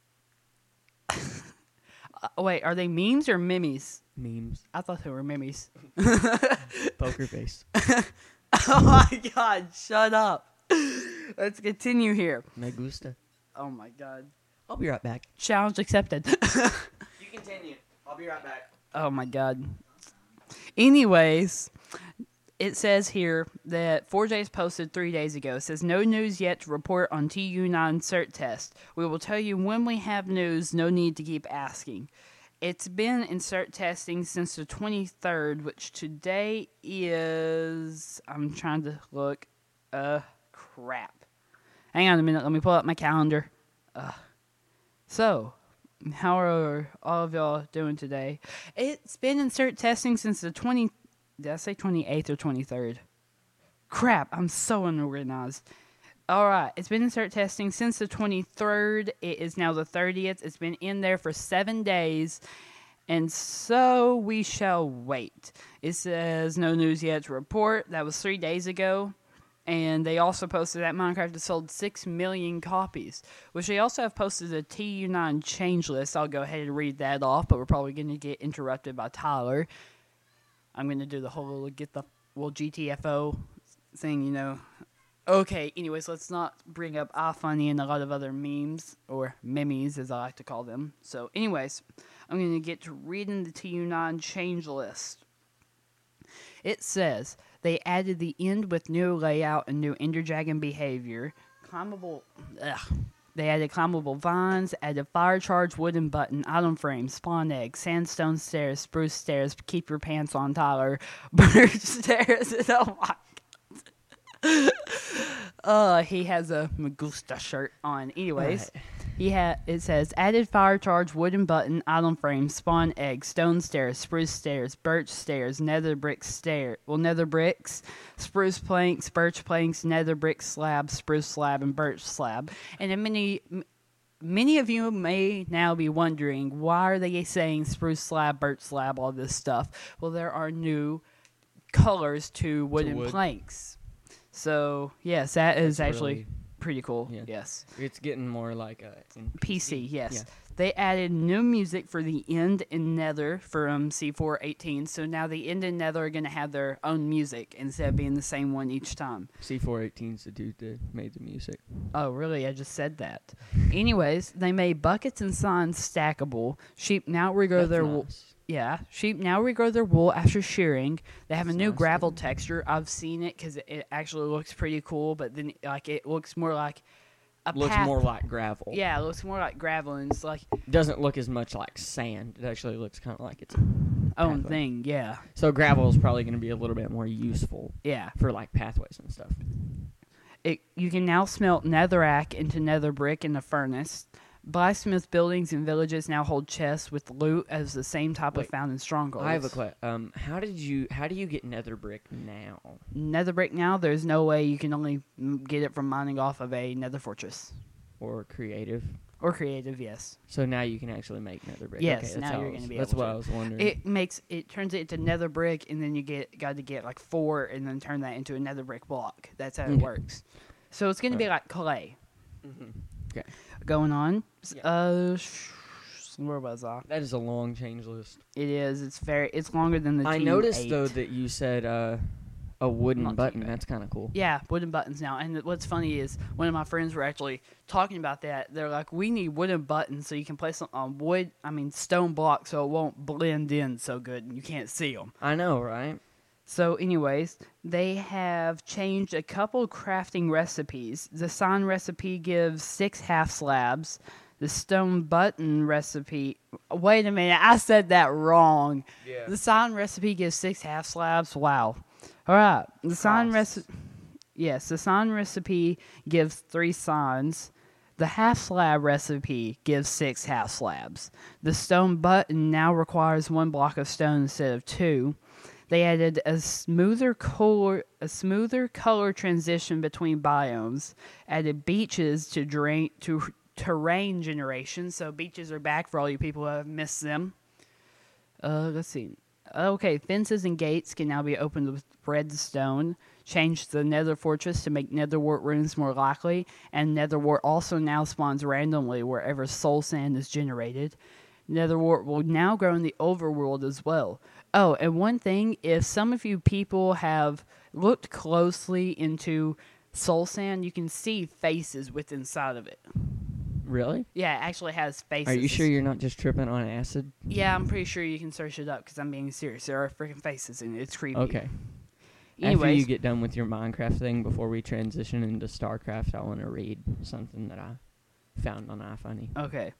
Wait, are they memes or memes? Memes. I thought they were memes. Poker face. Oh my god, shut up. Let's continue here. Me gusta. Oh my god. I'll be right back. Challenge accepted. You continue. I'll be right back. Oh my god. Anyways, it says here that 4J's posted 3 days ago. It says, no news yet to report on TU9 cert test. We will tell you when we have news. No need to keep asking. It's been in cert testing since the 23rd, which today is... I'm trying to look. Crap. Hang on a minute. Let me pull up my calendar. So, how are all of y'all doing today? It's been in cert testing since the 20... Did I say 28th or 23rd? Crap, I'm so unorganized. Alright, it's been in cert testing since the 23rd. It is now the 30th. It's been in there for 7 days. And so we shall wait. It says no news yet to report. That was 3 days ago. And they also posted that Minecraft has sold 6 million copies, which they also have posted a TU9 change list. I'll go ahead and read that off, but we're probably going to get interrupted by Tyler. I'm going to do the whole GTFO thing, Okay, anyways, let's not bring up iFunny and a lot of other memes, or memes as I like to call them. So, anyways, I'm going to get to reading the TU9 change list. It says, they added the end with new layout and new Ender Dragon behavior. They added climbable vines, added fire charge, wooden button, item frame, spawn egg, sandstone stairs, spruce stairs, keep your pants on, Tyler, birch stairs, and oh my he has a Magusta shirt on. Anyways, it says added fire charge, wooden button, item frame, spawn egg, stone stairs, spruce stairs, birch stairs, nether bricks, spruce planks, birch planks, nether brick slab, spruce slab, and birch slab. And then many of you may now be wondering, why are they saying spruce slab, birch slab, all this stuff? Well, there are new colors to wooden wood. planks. So, yes, that is That's actually really- pretty cool. Yeah. Yes. It's getting more like in PC, yes. Yeah. They added new music for the End and Nether from C418. So now the End and Nether are going to have their own music instead of being the same one each time. C418's the dude that made the music. Oh, really? I just said that. Anyways, they made buckets and signs stackable. Sheep now regrow their wool. nice. Yeah, sheep now regrow their wool after shearing. They have a That's new nice, gravel dude. texture. I've seen it because it actually looks pretty cool, but then it looks more like a Looks path. more like gravel. Yeah, it looks more like gravel, and it's like Doesn't look as much like sand. It actually looks kind of like it's own pathway. thing. Yeah, So gravel is probably going to be a little bit more useful yeah. for like pathways and stuff. You can now smelt netherrack into nether brick in the furnace. Blacksmith buildings and villages now hold chests with loot as the same type of Wait, found in strongholds. I have a question. How do you get nether brick now? Nether brick now, there's no way you can only get it from mining off of a nether fortress. Or creative? Or creative, yes. So now you can actually make nether brick. Yes, okay, that's now how you're I was- gonna be That's able what to. I was wondering. It turns it into nether brick, and then you got to get like 4 and then turn that into a nether brick block. That's how it Okay. works. So it's going to be like clay. Okay. Going on. Yeah. Where was I? That is a long change list. It is. It's longer than the I TU8. noticed though that you said a wooden Not button. TU8. That's kind of cool. Yeah, wooden buttons now. And what's funny is one of my friends were actually talking about that. They're like, we need wooden buttons so you can place them on stone blocks so it won't blend in so good and you can't see them. I know, right? So, anyways, they have changed a couple crafting recipes. The sign recipe gives 6 half slabs. The stone button recipe. Wait a minute, I said that wrong. Yeah. The sign recipe gives 6 half slabs. Wow. All right. The sign recipe. Yes, the sign recipe gives 3 signs. The half slab recipe gives 6 half slabs. The stone button now requires 1 block of stone instead of 2. They added a smoother color transition between biomes. Added beaches to terrain generation, so beaches are back for all you people who have missed them. Let's see. Okay, fences and gates can now be opened with redstone. Changed the nether fortress to make netherwart runes more likely, and netherwart also now spawns randomly wherever soul sand is generated. Netherwart will now grow in the overworld as well. Oh, and one thing, if some of you people have looked closely into soul sand, you can see faces within inside of it. Really? Yeah, it actually has faces. Are you sure you're not just tripping on acid? Yeah, I'm pretty sure you can search it up because I'm being serious. There are freaking faces in it. It's creepy. Okay. After Anyways, you get done with your Minecraft thing, before we transition into StarCraft, I want to read something that I found on iFunny. okay.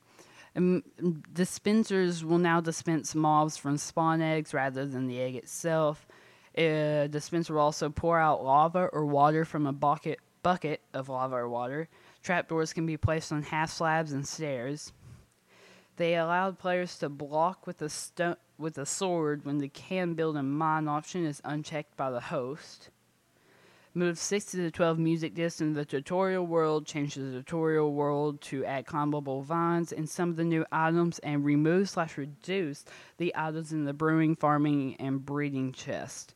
Dispensers will now dispense mobs from spawn eggs rather than the egg itself. Dispenser will also pour out lava or water from a bucket of lava or water. Trapdoors can be placed on half slabs and stairs. They allowed players to block with a sword when the can build a mine option is unchecked by the host. Moved 6 to 12 music discs in the tutorial world, changed the tutorial world to add climbable vines and some of the new items, and remove/reduce the items in the brewing, farming, and breeding chest.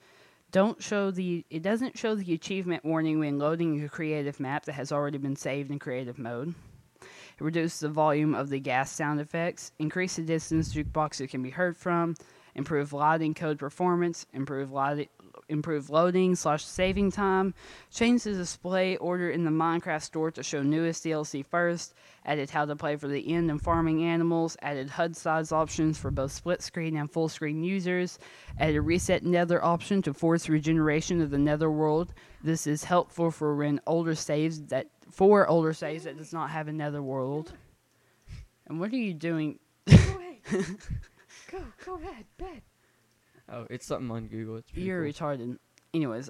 It doesn't show the achievement warning when loading a creative map that has already been saved in creative mode. It reduced the volume of the gas sound effects, increased the distance jukebox it can be heard from, improved lighting code performance, improved improved loading / saving time, changed the display order in the Minecraft store to show newest DLC first, added how to play for the end and farming animals, added HUD size options for both split screen and full screen users, added reset nether option to force regeneration of the nether world. This is helpful for older saves that does not have a nether world. And what are you doing? Go ahead, bed. Oh, it's something on Google. It's pretty You're cool. retarded. Anyways,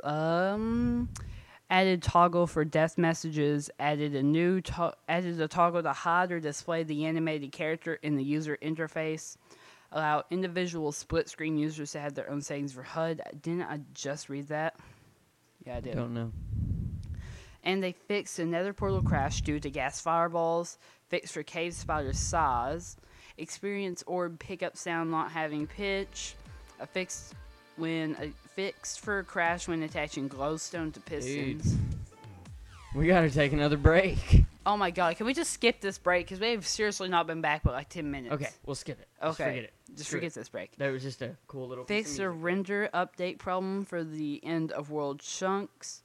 added toggle for death messages, added a toggle to hide or display the animated character in the user interface, allow individual split screen users to have their own settings for HUD. Didn't I just read that? Yeah, I did. Don't know. And they fixed the nether portal crash due to gas fireballs, fixed for cave spider size, experience orb pickup sound not having pitch, a fixed for crash when attaching glowstone to pistons. We gotta take another break. Oh my god, can we just skip this break? Because we've seriously not been back but like 10 minutes. Okay, we'll skip it. Just Okay. forget it. Just Screw forget it. this break. That was just a cool little piece Fix of a music. render update problem for the end of world chunks.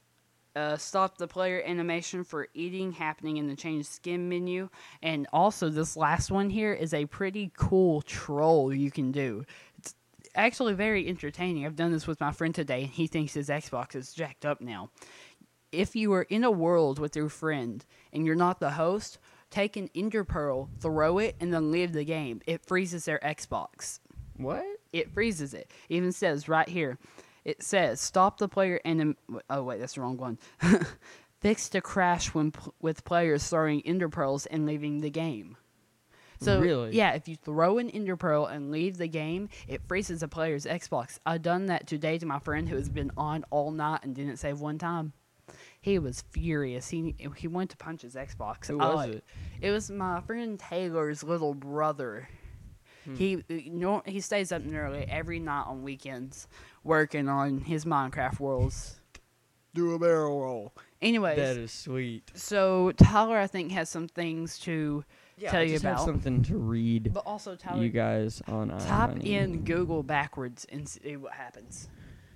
Stop the player animation for eating happening in the change skin menu. And also, this last one here is a pretty cool troll you can do. It's actually very entertaining. I've done this with my friend today, and he thinks his Xbox is jacked up now. If you are in a world with your friend and you're not the host, take an Ender Pearl, throw it, and then leave the game. It freezes their Xbox. What? It freezes it. Even says right here. It says stop the player oh wait, that's the wrong one. Fix the crash with players throwing Ender Pearls and leaving the game. So Really? yeah, if you throw an Ender Pearl and leave the game, it freezes a player's Xbox. I done that today to my friend who has been on all night and didn't save one time. He was furious. He went to punch his Xbox. Who was it? It was my friend Taylor's little brother. He stays up early every night on weekends working on his Minecraft worlds. Do a barrel roll. Anyways, That is sweet. so Tyler, I think, has some things to tell I you just have about. something to read But also, Tyler, you guys on type iFunny. in Google backwards and see what happens.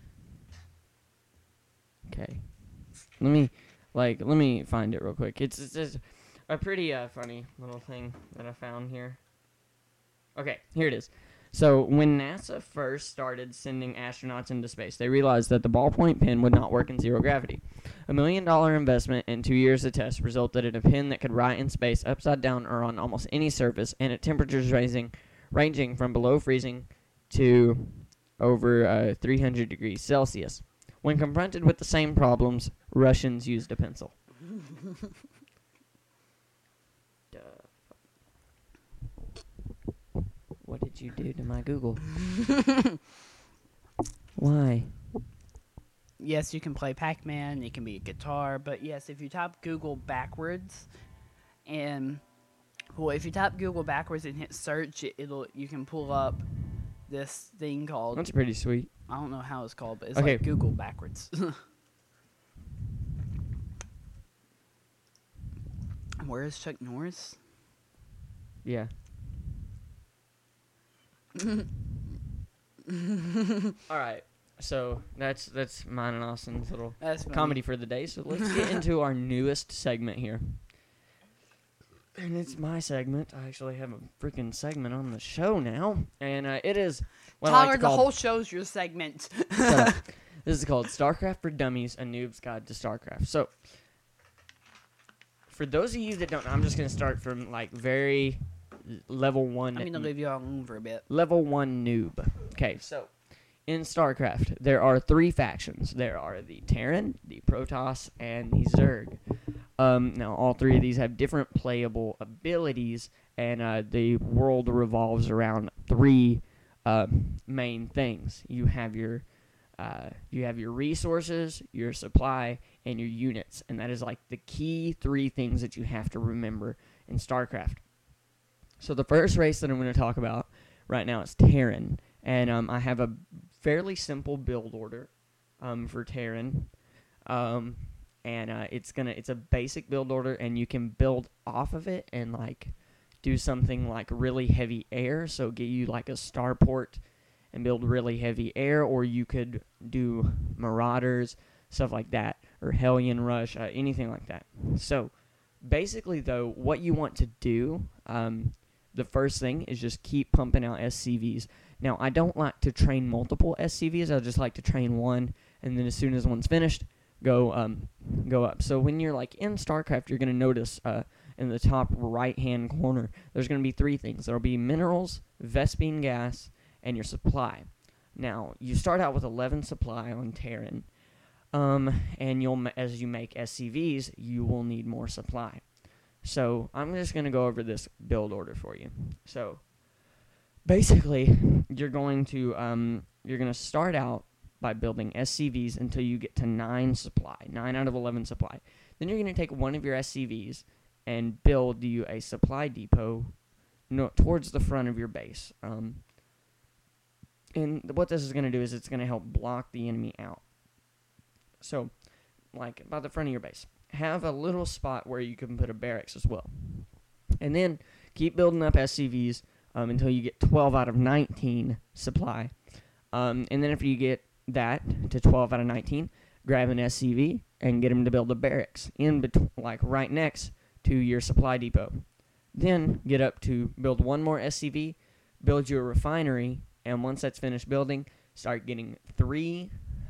Okay. Let me find it real quick. It's just a pretty funny little thing that I found here. Okay, here it is. So, when NASA first started sending astronauts into space, they realized that the ballpoint pen would not work in zero gravity. $1 million investment and 2 years of tests resulted in a pen that could write in space upside down or on almost any surface and at temperatures ranging from below freezing to over 300 degrees Celsius. When confronted with the same problems, Russians used a pencil. What did you do to my Google? Why? Yes, you can play Pac-Man. It can be a guitar. But yes, if you type Google backwards, and if you type Google backwards and hit search, you can pull up this thing called. That's pretty sweet. I don't know how it's called, but it's Okay. like Google backwards. Where is Chuck Norris? Yeah. All right. So that's mine and Austin's little That's funny. comedy for the day. So let's get into our newest segment here. And it's my segment. I actually have a freaking segment on the show now, and it is what I Tyler, like to the call. whole show's your segment. Shut up. This is called StarCraft for Dummies: A Noob's Guide to StarCraft. So, for those of you that don't know, I'm just gonna start from like very level one. I'm gonna leave you alone for a bit. Level 1 noob. Okay, so in StarCraft, there are 3 factions. There are the Terran, the Protoss, and the Zerg. Now, all 3 of these have different playable abilities, and the world revolves around 3 main things. You have your resources, your supply, and your units, and that is like the key 3 things that you have to remember in StarCraft. So the first race that I'm going to talk about right now is Terran, and I have a fairly simple build order for Terran, and it's a basic build order, and you can build off of it and like do something like really heavy air, so get you like a starport and build really heavy air, or you could do Marauders, stuff like that, or Hellion Rush, anything like that. So basically, though, what you want to do, the first thing is just keep pumping out SCVs. Now, I don't like to train multiple SCVs. I just like to train one, and then as soon as one's finished, go up. So when you're like in StarCraft, you're going to notice in the top right-hand corner, there's going to be 3 things. There'll be minerals, Vespene gas, and your supply. Now, you start out with 11 supply on Terran, and as you make SCVs, you will need more supply. So I'm just going to go over this build order for you. So basically, you're going to start out by building SCVs until you get to 9 supply, 9 out of 11 supply. Then you're going to take one of your SCVs and build you a supply depot towards the front of your base. And what this is going to do is it's going to help block the enemy out. So, like, by the front of your base, have a little spot where you can put a barracks as well. And then keep building up SCVs until you get 12 out of 19 supply. And then after you get that to 12 out of 19, grab an SCV and get them to build a barracks like right next to your supply depot. Then get up to build one more SCV, build you a refinery, and once that's finished building, start getting 3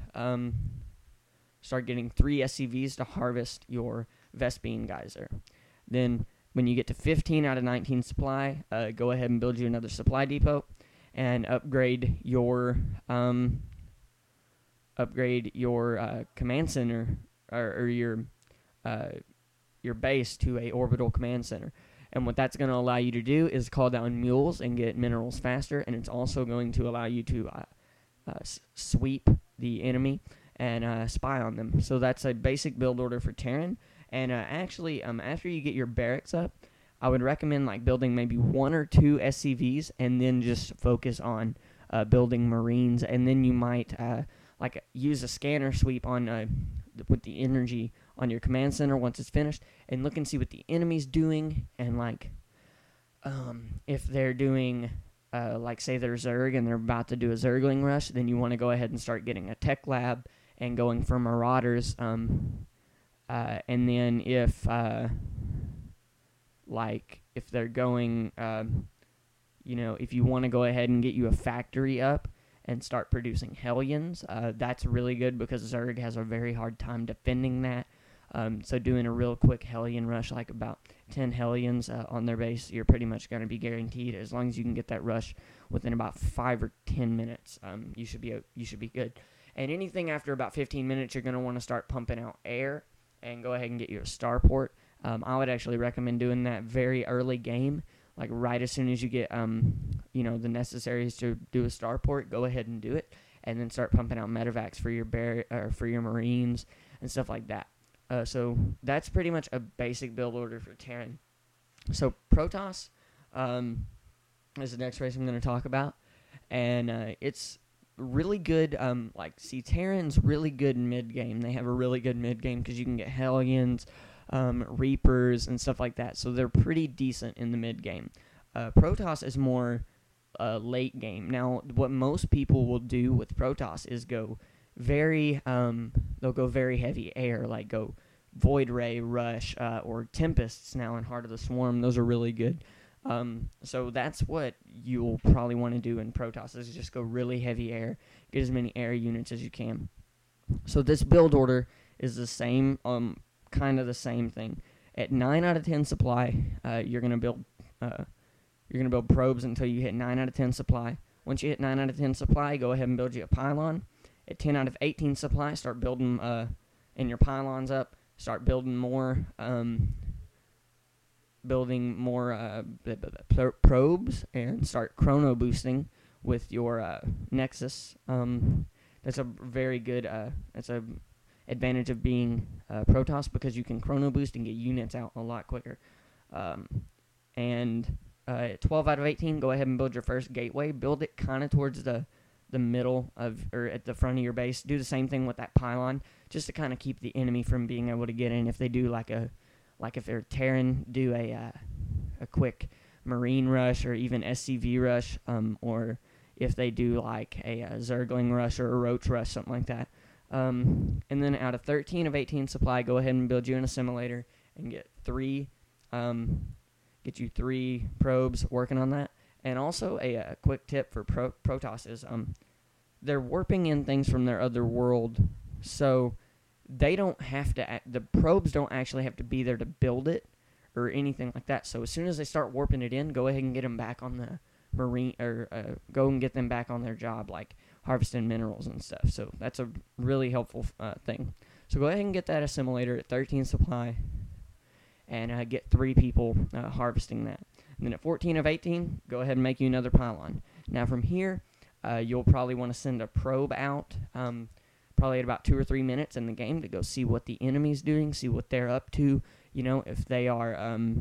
SCVs to harvest your Vespene geyser. Then when you get to 15 out of 19 supply, go ahead and build you another supply depot and upgrade your command center or your base to a orbital command center. And what that's going to allow you to do is call down mules and get minerals faster, and it's also going to allow you to sweep the enemy and spy on them. So that's a basic build order for Terran. And actually, after you get your barracks up, I would recommend like building maybe 1 or 2 SCVs, and then just focus on building Marines. And then you might use a scanner sweep on with the energy on your command center once it's finished, and look and see what the enemy's doing, and if they're doing say they're Zerg and they're about to do a Zergling rush, then you want to go ahead and start getting a tech lab and going for Marauders. And then if they're going, if you want to go ahead and get you a factory up and start producing Hellions, that's really good because Zerg has a very hard time defending that. So doing a real quick Hellion rush, like about 10 Hellions on their base, you're pretty much going to be guaranteed. As long as you can get that rush within about 5 or 10 minutes, you should be good. And anything after about 15 minutes, you're going to want to start pumping out air and go ahead and get you a starport. I would actually recommend doing that very early game, like right as soon as you get the necessaries to do a starport. Go ahead and do it, and then start pumping out medevacs for your Marines and stuff like that. So that's pretty much a basic build order for Terran. So Protoss is the next race I'm going to talk about, and it's really good. Terran's really good mid game. They have a really good mid game because you can get Hellions, Reapers, and stuff like that. So they're pretty decent in the mid game. Protoss is more late game. Now, what most people will do with Protoss is go they'll go very heavy air, like go Void Ray Rush or Tempests now in Heart of the Swarm. Those are really good. So that's what you'll probably want to do in Protoss, is just go really heavy air, get as many air units as you can. So this build order is the same, kind of the same thing. At 9 out of 10 supply, you're gonna build probes until you hit 9 out of 10 supply. Once you hit 9 out of 10 supply, go ahead and build you a pylon. At 10 out of 18 supply, start building in your pylons up. Start building more probes, and start chrono boosting with your Nexus. That's a very good. That's a advantage of being Protoss, because you can chrono boost and get units out a lot quicker. And at 12 out of 18, go ahead and build your first gateway. Build it kind of towards the middle or at the front of your base. Do the same thing with that pylon, just to kind of keep the enemy from being able to get in. If they do if they're Terran, do a quick Marine rush or even SCV rush, or if they do like a Zergling rush or a Roach rush, something like that. And then out of 13 of 18 supply, go ahead and build you an assimilator and get you 3 probes working on that. And also a quick tip for Protoss is they're warping in things from their other world, so they don't have to. The probes don't actually have to be there to build it or anything like that. So as soon as they start warping it in, go ahead and get them back on the marine, or go and get them back on their job, like harvesting minerals and stuff. So that's a really helpful thing. So go ahead and get that assimilator at 13 supply, and get 3 people harvesting that. And then at 14 of 18, go ahead and make you another pylon. Now from here, you'll probably want to send a probe out, probably at about 2 or 3 minutes in the game, to go see what the enemy's doing, see what they're up to. You know, if they are,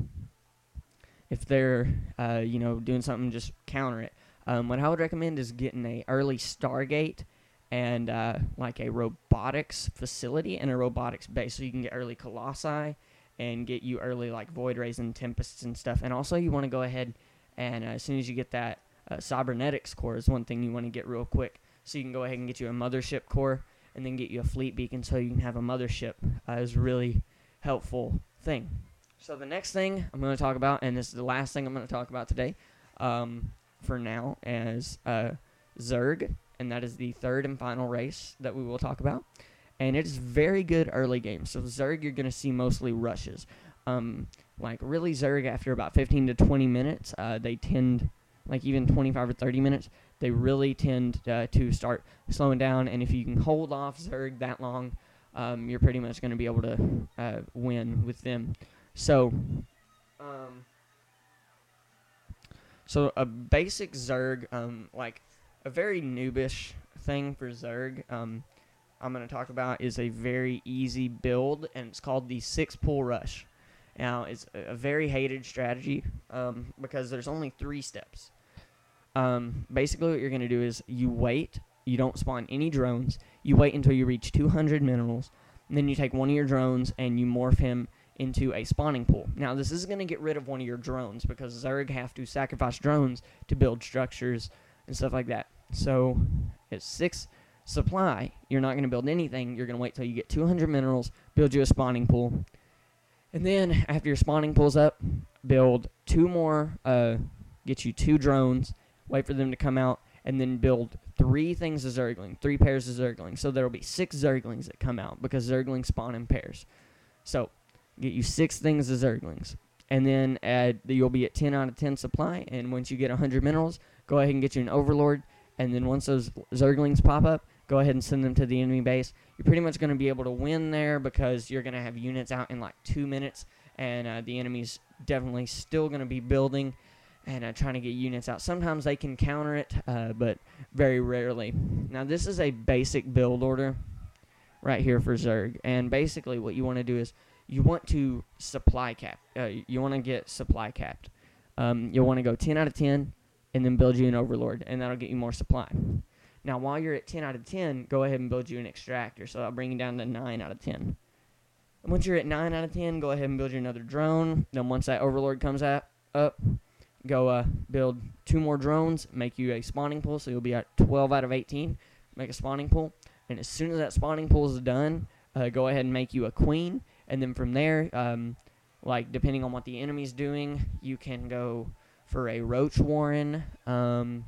doing something, just counter it. What I would recommend is getting a early Stargate and like a robotics facility and a robotics base, so you can get early Colossi and get you early like Void Rays and Tempests and stuff. And also you want to go ahead and as soon as you get that Cybernetics core is one thing you want to get real quick. So you can go ahead and get you a mothership core and then get you a fleet beacon so you can have a mothership. Is a really helpful thing. So the next thing I'm going to talk about, and this is the last thing I'm going to talk about today for now, is Zerg. And that is the third and final race that we will talk about. And it is very good early game. So Zerg, you're going to see mostly rushes. Like really Zerg, after about 15 to 20 minutes, they tend, like even 25 or 30 minutes, they really tend to start slowing down. And if you can hold off Zerg that long, you're pretty much going to be able to win with them. So, a basic Zerg, like a very noobish thing for Zerg, I'm going to talk about is a very easy build, and it's called the 6-pull rush. Now, it's a very hated strategy because there's only 3 steps. Basically, what you're going to do is you wait. You don't spawn any drones. You wait until you reach 200 minerals. And then you take one of your drones and you morph him into a spawning pool. Now, this is going to get rid of one of your drones because Zerg have to sacrifice drones to build structures and stuff like that. So, at 6 supply, you're not going to build anything. You're going to wait till you get 200 minerals, build you a spawning pool. And then, after your spawning pool's up, build 2 more, get you 2 drones, wait for them to come out, and then build 3 things of Zergling, 3 pairs of Zergling. So there will be 6 Zerglings that come out because Zerglings spawn in pairs. So get you 6 things of Zerglings. And then you'll be at 10 out of 10 supply. And once you get 100 minerals, go ahead and get you an Overlord. And then once those Zerglings pop up, go ahead and send them to the enemy base. You're pretty much going to be able to win there because you're going to have units out in like 2 minutes. And the enemy's definitely still going to be building and trying to get units out. Sometimes they can counter it, but very rarely. Now, this is a basic build order right here for Zerg. And basically what you want to do is you want to supply cap. You want to get supply capped. You'll want to go 10 out of 10 and then build you an Overlord, and that'll get you more supply. Now, while you're at 10 out of 10, go ahead and build you an Extractor, so that'll bring you down to 9 out of 10. And once you're at 9 out of 10, go ahead and build you another drone. Then once that Overlord comes up, go build 2 more drones, make you a spawning pool, so you'll be at 12 out of 18. Make a spawning pool, and as soon as that spawning pool is done, go ahead and make you a queen. And then from there, like depending on what the enemy's doing, you can go for a Roach Warren, or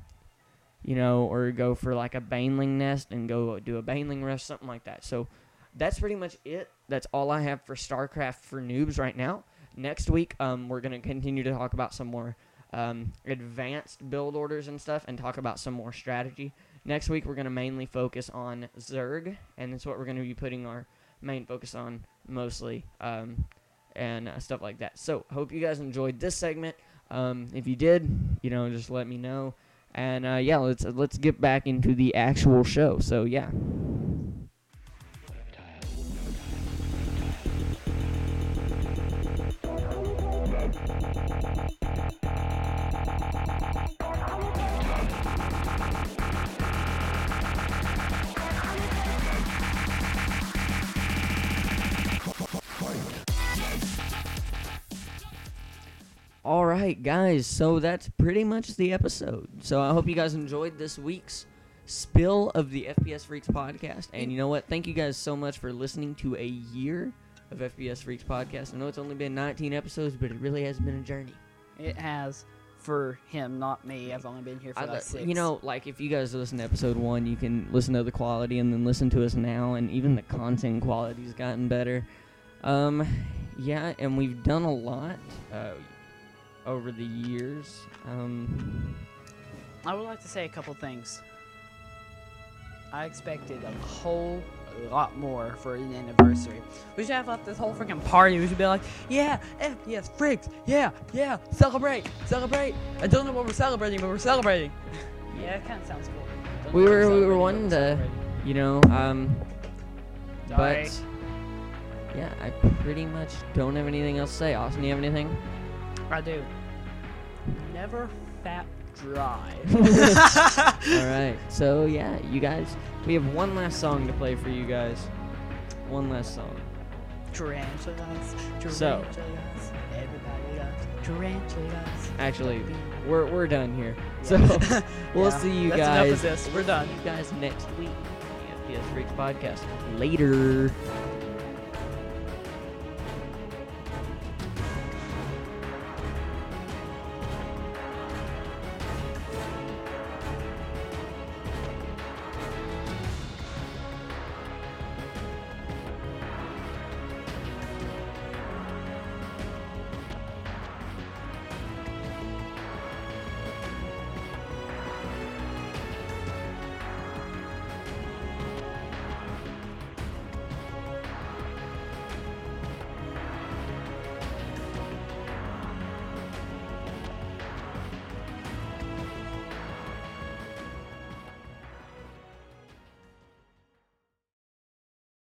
go for like a Baneling nest and go do a Baneling rush, something like that. So that's pretty much it. That's all I have for StarCraft for noobs right now. Next week, we're going to continue to talk about some more advanced build orders and stuff and talk about some more strategy. Next week, we're going to mainly focus on Zerg, and that's what we're going to be putting our main focus on mostly, and stuff like that. So, hope you guys enjoyed this segment. If you did, just let me know. And, let's get back into the actual show. So, yeah. All right, guys. So that's pretty much the episode. So I hope you guys enjoyed this week's spill of the FPS Freaks podcast. And you know what? Thank you guys so much for listening to a year of FPS Freaks podcast. I know it's only been 19 episodes, but it really has been a journey. It has for him, not me. I've only been here for like 6. You know, like if you guys listen to episode 1, you can listen to the quality and then listen to us now, and even the content quality's gotten better. Yeah, and we've done a lot over the years. I would like to say a couple things. I expected a whole lot more for an anniversary. We should have like this whole freaking party. We should be like, yeah, FPS Freaks, yeah, celebrate. I don't know what we're celebrating, but we're celebrating. Yeah, it kind of sounds cool. Don't We know what were celebrating, wanting but we're to, celebrating. you know, Sorry. but yeah, I pretty much don't have anything else to say. Austin, you have anything? I do. Never fat dry. All right. So yeah, you guys, we have one last song to play for you guys. One last song. Tarantulas. So- Everybody loves tarantulas. Actually, we're done here. Yeah. So we'll Yeah, see you that's guys. enough of this. We're done. See you guys next week. The FPS Freaks podcast. Later.